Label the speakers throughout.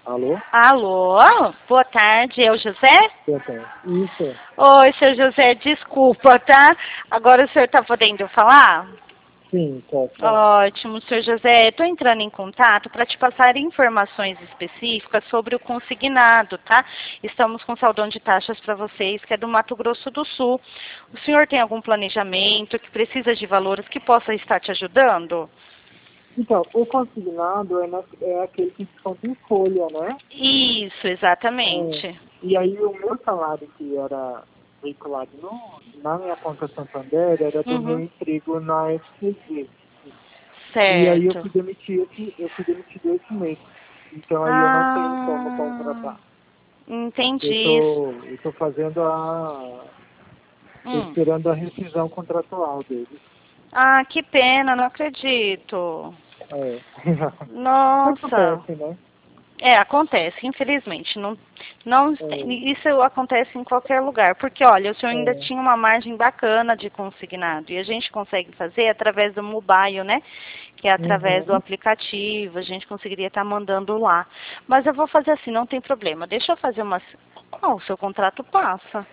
Speaker 1: Alô?
Speaker 2: Alô, boa tarde, é o José?
Speaker 1: Eu tenho. Isso.
Speaker 2: Oi, seu José, desculpa, tá? Agora o senhor tá podendo falar?
Speaker 1: Sim, pode falar.
Speaker 2: Ótimo, senhor José. Estou entrando em contato para te passar informações específicas sobre o consignado, tá? Estamos com saldão de taxas para vocês, que é do Mato Grosso do Sul. O senhor tem algum planejamento que precisa de valores que possa estar te ajudando?
Speaker 1: Então, o consignado é aquele que desconta em folha, né?
Speaker 2: Isso,
Speaker 1: É.
Speaker 2: exatamente.
Speaker 1: E aí o meu salário que era veiculado na minha conta Santander era do meu
Speaker 2: Uhum,
Speaker 1: emprego na FCG. E aí
Speaker 2: certo.
Speaker 1: eu fui demitido esse mês. Então aí eu não tenho como
Speaker 2: Ah,
Speaker 1: contratar.
Speaker 2: entendi.
Speaker 1: Eu tô fazendo tô
Speaker 2: Hum.
Speaker 1: esperando a rescisão contratual deles.
Speaker 2: Ah, que pena, não acredito.
Speaker 1: É.
Speaker 2: Nossa.
Speaker 1: Acontece, né?
Speaker 2: É, acontece, infelizmente. Não,
Speaker 1: É,
Speaker 2: isso acontece em qualquer lugar. Porque, olha, o senhor ainda
Speaker 1: é.
Speaker 2: tinha uma margem bacana de consignado. E a gente consegue fazer através do mobile, né? Que é através do
Speaker 1: Uhum.
Speaker 2: aplicativo. A gente conseguiria estar mandando lá. Mas eu vou fazer assim, não tem problema. Deixa eu fazer uma. Oh, o seu contrato passa.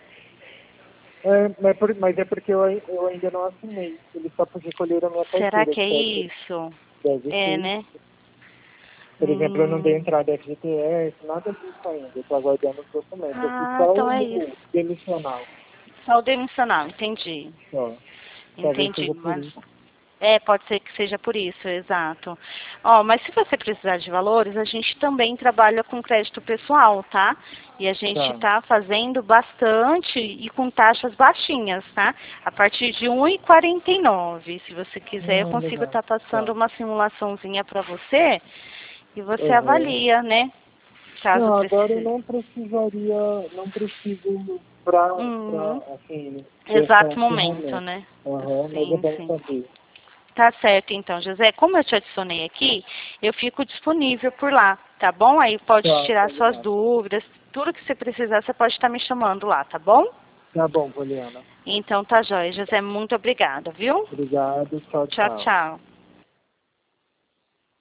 Speaker 1: Mas é porque eu ainda não assinei. Eles só recolheram a minha
Speaker 2: Será
Speaker 1: carteira
Speaker 2: que
Speaker 1: de
Speaker 2: é
Speaker 1: crédito.
Speaker 2: isso?
Speaker 1: Deve
Speaker 2: É,
Speaker 1: ser
Speaker 2: né?
Speaker 1: isso. Por exemplo, eu não dei
Speaker 2: Hum.
Speaker 1: entrada FGTS, nada disso ainda. Eu estou aguardando os documentos. Eu fiz
Speaker 2: Ah,
Speaker 1: só
Speaker 2: então é
Speaker 1: o
Speaker 2: isso.
Speaker 1: demissional.
Speaker 2: Só o demissional, entendi.
Speaker 1: Só. Talvez
Speaker 2: Entendi,
Speaker 1: seja por
Speaker 2: mas
Speaker 1: isso.
Speaker 2: pode ser que seja por isso, exato. Ó, mas se você precisar de valores, a gente também trabalha com crédito pessoal, tá? E a gente
Speaker 1: Tá.
Speaker 2: está fazendo bastante e com taxas baixinhas, tá? A partir de 1,49. Se você quiser, eu consigo
Speaker 1: Legal.
Speaker 2: estar passando
Speaker 1: Tá.
Speaker 2: uma simulaçãozinha para você e você
Speaker 1: Uhum.
Speaker 2: avalia, né? Caso
Speaker 1: Não, agora eu
Speaker 2: precise.
Speaker 1: não precisaria, não preciso pra,
Speaker 2: Uhum.
Speaker 1: assim, dessa
Speaker 2: Exato momento,
Speaker 1: ferramenta.
Speaker 2: né?
Speaker 1: Mas é
Speaker 2: Sim,
Speaker 1: bom
Speaker 2: sim.
Speaker 1: saber.
Speaker 2: Tá certo, então, José. Como eu te adicionei aqui, eu fico disponível por lá, tá bom? Aí pode
Speaker 1: Tá,
Speaker 2: tirar suas
Speaker 1: combinado.
Speaker 2: dúvidas, tudo que você precisar, você pode estar me chamando lá, tá bom?
Speaker 1: Tá bom, Poliana.
Speaker 2: Então tá jóia, José. Muito obrigada, viu?
Speaker 1: Obrigado. Tchau,
Speaker 2: Tchau,
Speaker 1: tchau.
Speaker 2: tchau.